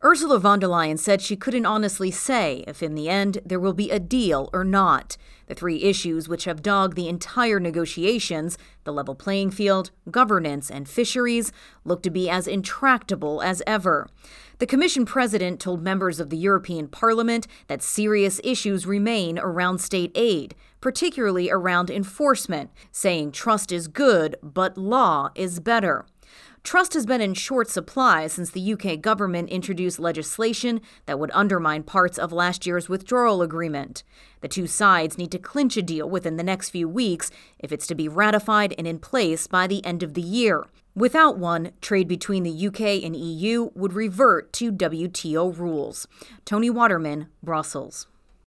Ursula von der Leyen said she couldn't honestly say if in the end there will be a deal or not. The three issues which have dogged the entire negotiations, the level playing field, governance, and fisheries, look to be as intractable as ever. The Commission president told members of the European Parliament that serious issues remain around state aid, particularly around enforcement, saying trust is good, but law is better. Trust has been in short supply since the UK government introduced legislation that would undermine parts of last year's withdrawal agreement. The two sides need to clinch a deal within the next few weeks if it's to be ratified and in place by the end of the year. Without one, trade between the UK and EU would revert to WTO rules. Tony Waterman, Brussels.